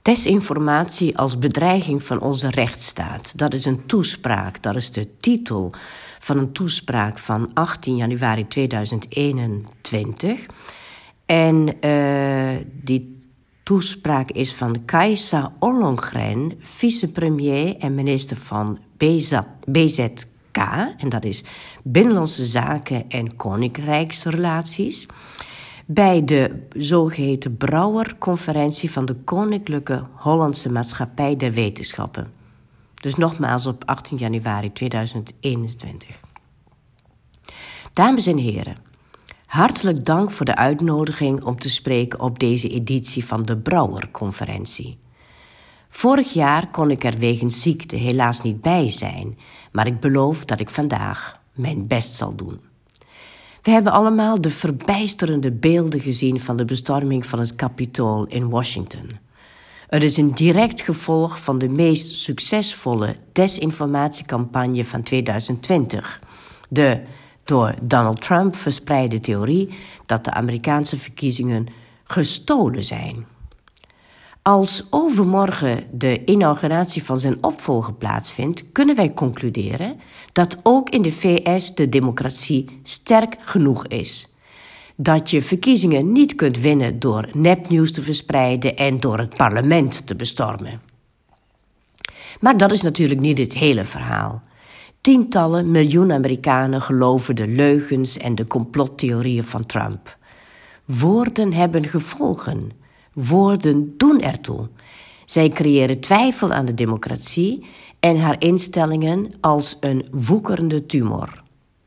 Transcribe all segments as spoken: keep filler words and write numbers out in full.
Desinformatie als bedreiging van onze rechtsstaat. Dat is een toespraak, dat is de titel van een toespraak van achttien januari tweeduizend eenentwintig. En uh, die toespraak is van Kajsa Ollongren, vicepremier en minister van B Z K. En dat is Binnenlandse Zaken en Koninkrijksrelaties. Bij de zogeheten Brouwer-conferentie van de Koninklijke Hollandse Maatschappij der Wetenschappen. Dus nogmaals op achttien januari tweeduizend eenentwintig. Dames en heren, hartelijk dank voor de uitnodiging om te spreken op deze editie van de Brouwer-conferentie. Vorig jaar kon ik er wegens ziekte helaas niet bij zijn, maar ik beloof dat ik vandaag mijn best zal doen. We hebben allemaal de verbijsterende beelden gezien van de bestorming van het Capitool in Washington. Het is een direct gevolg van de meest succesvolle desinformatiecampagne van tweeduizend twintig. De door Donald Trump verspreide theorie dat de Amerikaanse verkiezingen gestolen zijn. Als overmorgen de inauguratie van zijn opvolger plaatsvindt, kunnen wij concluderen dat ook in de V S de democratie sterk genoeg is. Dat je verkiezingen niet kunt winnen door nepnieuws te verspreiden en door het parlement te bestormen. Maar dat is natuurlijk niet het hele verhaal. Tientallen miljoen Amerikanen geloven de leugens en de complottheorieën van Trump. Woorden hebben gevolgen. Woorden doen ertoe. Zij creëren twijfel aan de democratie en haar instellingen als een woekerende tumor.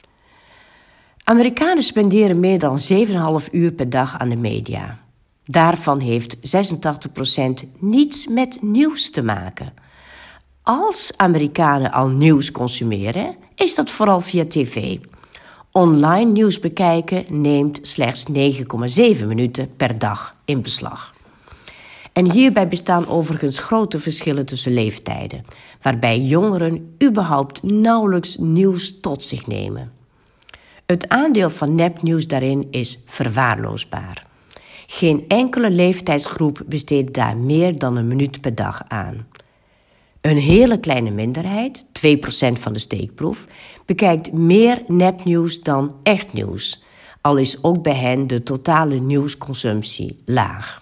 Amerikanen spenderen meer dan zeven komma vijf uur per dag aan de media. Daarvan heeft zesentachtig procent niets met nieuws te maken. Als Amerikanen al nieuws consumeren, is dat vooral via tv. Online nieuws bekijken neemt slechts negen komma zeven minuten per dag in beslag. En hierbij bestaan overigens grote verschillen tussen leeftijden, waarbij jongeren überhaupt nauwelijks nieuws tot zich nemen. Het aandeel van nepnieuws daarin is verwaarloosbaar. Geen enkele leeftijdsgroep besteedt daar meer dan een minuut per dag aan. Een hele kleine minderheid, twee procent van de steekproef, bekijkt meer nepnieuws dan echt nieuws, al is ook bij hen de totale nieuwsconsumptie laag.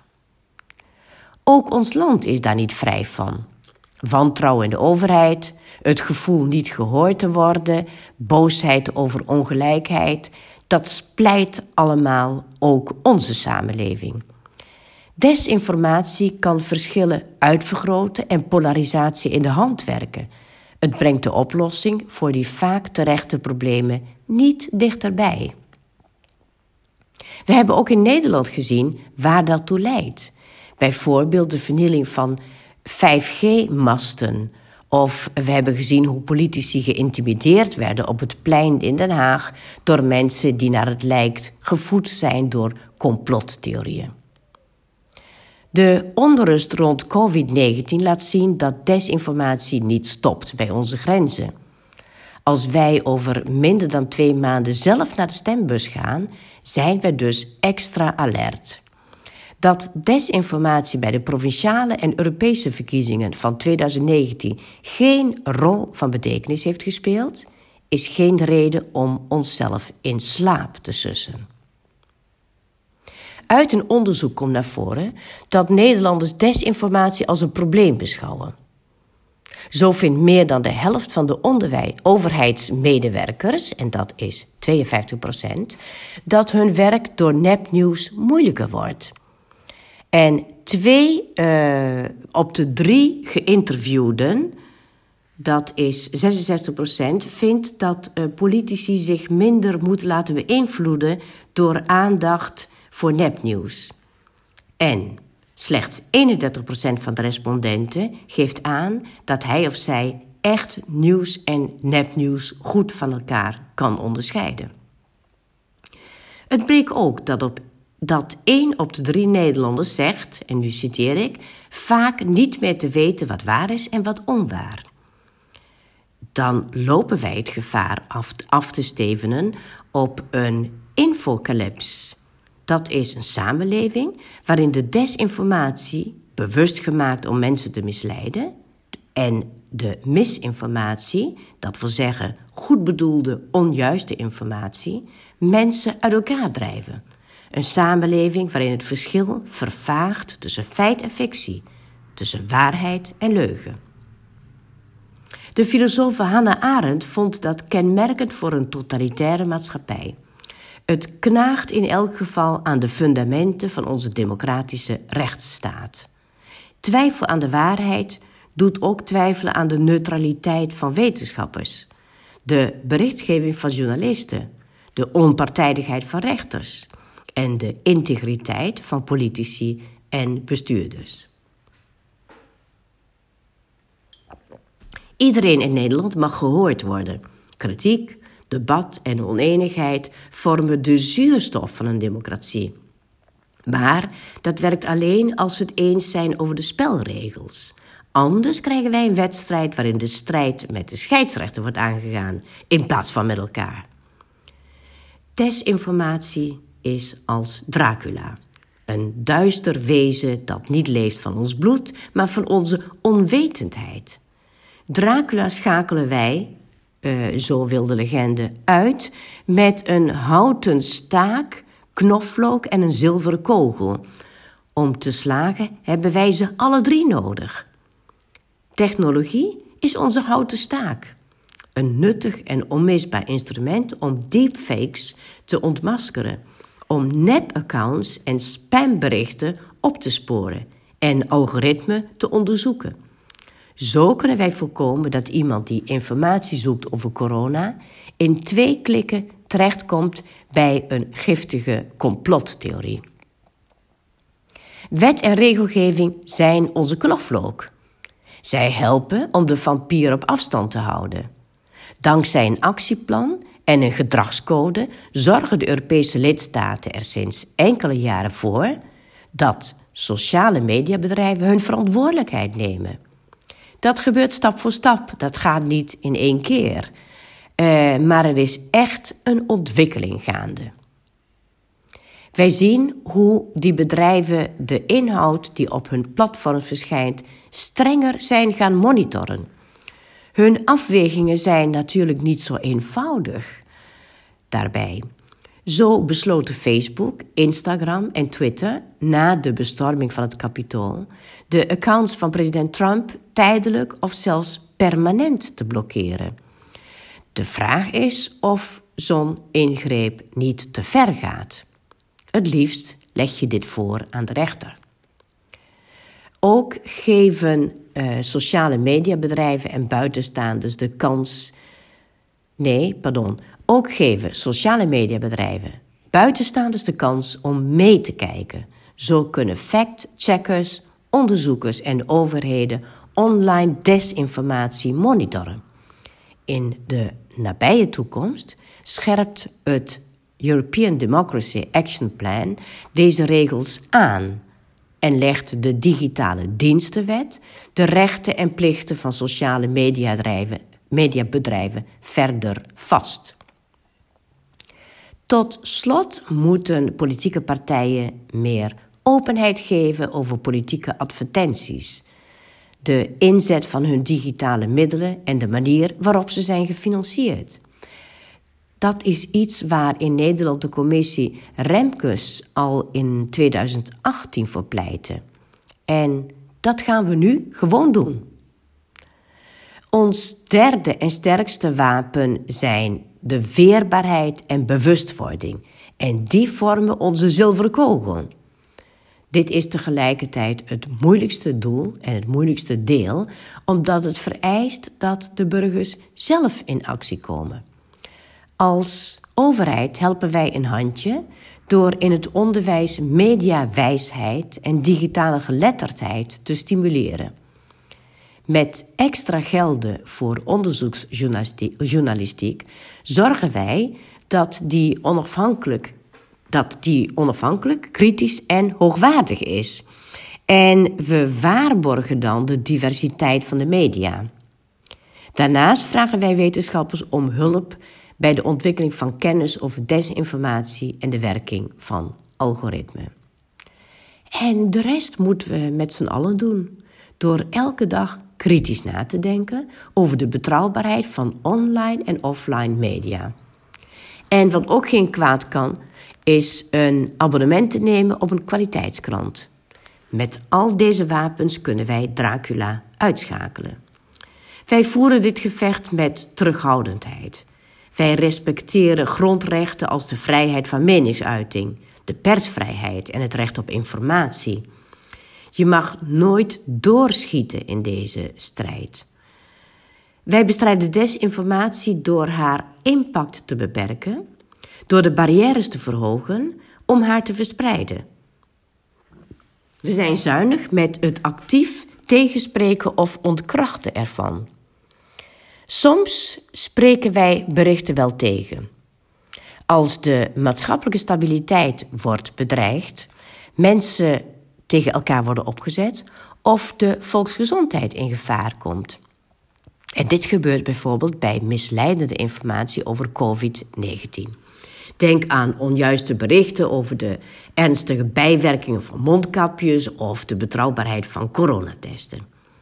Ook ons land is daar niet vrij van. Wantrouwen in de overheid, het gevoel niet gehoord te worden, boosheid over ongelijkheid, dat splijt allemaal ook onze samenleving. Desinformatie kan verschillen uitvergroten en polarisatie in de hand werken. Het brengt de oplossing voor die vaak terechte problemen niet dichterbij. We hebben ook in Nederland gezien waar dat toe leidt. Bijvoorbeeld de vernieling van vijf G-masten. Of we hebben gezien hoe politici geïntimideerd werden op het plein in Den Haag door mensen die naar het lijkt gevoed zijn door complottheorieën. De onrust rond covid negentien laat zien dat desinformatie niet stopt bij onze grenzen. Als wij over minder dan twee maanden zelf naar de stembus gaan, zijn we dus extra alert. Dat desinformatie bij de provinciale en Europese verkiezingen van tweeduizend negentien geen rol van betekenis heeft gespeeld, is geen reden om onszelf in slaap te sussen. Uit een onderzoek komt naar voren dat Nederlanders desinformatie als een probleem beschouwen. Zo vindt meer dan de helft van de onderwijs, overheidsmedewerkers, en dat is tweeënvijftig procent, dat hun werk door nepnieuws moeilijker wordt. En twee uh, op de drie geïnterviewden, dat is zesenzestig procent, vindt dat uh, politici zich minder moeten laten beïnvloeden door aandacht voor nepnieuws. En slechts eenendertig procent van de respondenten geeft aan dat hij of zij echt nieuws en nepnieuws goed van elkaar kan onderscheiden. Het bleek ook dat, op, dat één op de drie Nederlanders zegt, en nu citeer ik, vaak niet meer te weten wat waar is en wat onwaar. Dan lopen wij het gevaar af, af te stevenen op een infocalyps. Dat is een samenleving waarin de desinformatie bewust gemaakt om mensen te misleiden. En de misinformatie, dat wil zeggen goed bedoelde, onjuiste informatie, mensen uit elkaar drijven. Een samenleving waarin het verschil vervaagt tussen feit en fictie, tussen waarheid en leugen. De filosoof Hannah Arendt vond dat kenmerkend voor een totalitaire maatschappij. Het knaagt in elk geval aan de fundamenten van onze democratische rechtsstaat. Twijfel aan de waarheid doet ook twijfelen aan de neutraliteit van wetenschappers, de berichtgeving van journalisten, de onpartijdigheid van rechters en de integriteit van politici en bestuurders. Iedereen in Nederland mag gehoord worden. Kritiek, debat en oneenigheid vormen de zuurstof van een democratie. Maar dat werkt alleen als we het eens zijn over de spelregels. Anders krijgen wij een wedstrijd waarin de strijd met de scheidsrechter wordt aangegaan, in plaats van met elkaar. Desinformatie is als Dracula. Een duister wezen dat niet leeft van ons bloed, maar van onze onwetendheid. Dracula schakelen wij, uh, zo wil de legende, uit met een houten staak, knoflook en een zilveren kogel. Om te slagen hebben wij ze alle drie nodig. Technologie is onze houten staak. Een nuttig en onmisbaar instrument om deepfakes te ontmaskeren, om nep-accounts en spamberichten op te sporen en algoritmen te onderzoeken. Zo kunnen wij voorkomen dat iemand die informatie zoekt over corona in twee klikken terechtkomt bij een giftige complottheorie. Wet en regelgeving zijn onze knoflook. Zij helpen om de vampier op afstand te houden. Dankzij een actieplan en een gedragscode zorgen de Europese lidstaten er sinds enkele jaren voor dat sociale mediabedrijven hun verantwoordelijkheid nemen. Dat gebeurt stap voor stap, dat gaat niet in één keer. Uh, maar er is echt een ontwikkeling gaande. Wij zien hoe die bedrijven de inhoud die op hun platform verschijnt strenger zijn gaan monitoren. Hun afwegingen zijn natuurlijk niet zo eenvoudig daarbij. Zo besloten Facebook, Instagram en Twitter na de bestorming van het Capitool de accounts van president Trump tijdelijk of zelfs permanent te blokkeren. De vraag is of zo'n ingreep niet te ver gaat. Het liefst leg je dit voor aan de rechter. Ook geven uh, sociale mediabedrijven en buitenstaanders de kans... Nee, pardon. Ook geven sociale mediabedrijven buitenstaanders de kans om mee te kijken. Zo kunnen fact-checkers, onderzoekers en overheden online desinformatie monitoren. In de nabije toekomst scherpt het European Democracy Action Plan deze regels aan en legt de digitale dienstenwet de rechten en plichten van sociale mediabedrijven, mediabedrijven verder vast. Tot slot moeten politieke partijen meer openheid geven over politieke advertenties, de inzet van hun digitale middelen en de manier waarop ze zijn gefinancierd. Dat is iets waar in Nederland de commissie Remkes al in tweeduizend achttien voor pleitte. En dat gaan we nu gewoon doen. Ons derde en sterkste wapen zijn de weerbaarheid en bewustwording. En die vormen onze zilveren kogel. Dit is tegelijkertijd het moeilijkste doel en het moeilijkste deel, omdat het vereist dat de burgers zelf in actie komen. Als overheid helpen wij een handje door in het onderwijs mediawijsheid en digitale geletterdheid te stimuleren. Met extra gelden voor onderzoeksjournalistiek zorgen wij dat die onafhankelijk, dat die onafhankelijk, kritisch en hoogwaardig is. En we waarborgen dan de diversiteit van de media. Daarnaast vragen wij wetenschappers om hulp bij de ontwikkeling van kennis over desinformatie en de werking van algoritmen. En de rest moeten we met z'n allen doen. Door elke dag kritisch na te denken over de betrouwbaarheid van online en offline media. En wat ook geen kwaad kan, is een abonnement te nemen op een kwaliteitskrant. Met al deze wapens kunnen wij Dracula uitschakelen. Wij voeren dit gevecht met terughoudendheid. Wij respecteren grondrechten als de vrijheid van meningsuiting, de persvrijheid en het recht op informatie. Je mag nooit doorschieten in deze strijd. Wij bestrijden desinformatie door haar impact te beperken, door de barrières te verhogen om haar te verspreiden. We zijn zuinig met het actief tegenspreken of ontkrachten ervan. Soms spreken wij berichten wel tegen. Als de maatschappelijke stabiliteit wordt bedreigd, mensen tegen elkaar worden opgezet of de volksgezondheid in gevaar komt. En dit gebeurt bijvoorbeeld bij misleidende informatie over covid negentien. Denk aan onjuiste berichten over de ernstige bijwerkingen van mondkapjes of de betrouwbaarheid van coronatesten.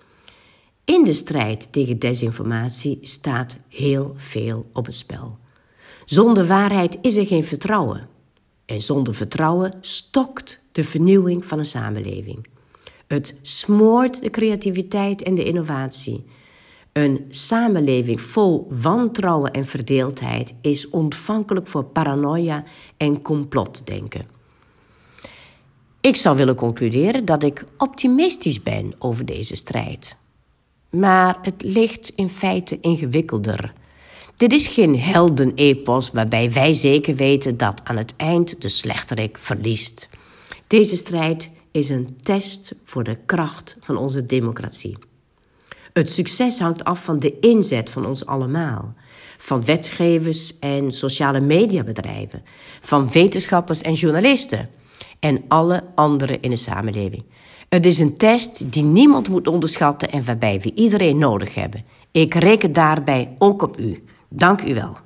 In de strijd tegen desinformatie staat heel veel op het spel. Zonder waarheid is er geen vertrouwen. En zonder vertrouwen stokt de vernieuwing van een samenleving. Het smoort de creativiteit en de innovatie. Een samenleving vol wantrouwen en verdeeldheid is ontvankelijk voor paranoia en complotdenken. Ik zou willen concluderen dat ik optimistisch ben over deze strijd. Maar het ligt in feite ingewikkelder. Dit is geen heldenepos waarbij wij zeker weten dat aan het eind de slechterik verliest. Deze strijd is een test voor de kracht van onze democratie. Het succes hangt af van de inzet van ons allemaal. Van wetgevers en sociale mediabedrijven. Van wetenschappers en journalisten. En alle anderen in de samenleving. Het is een test die niemand moet onderschatten en waarbij we iedereen nodig hebben. Ik reken daarbij ook op u. Dank u wel.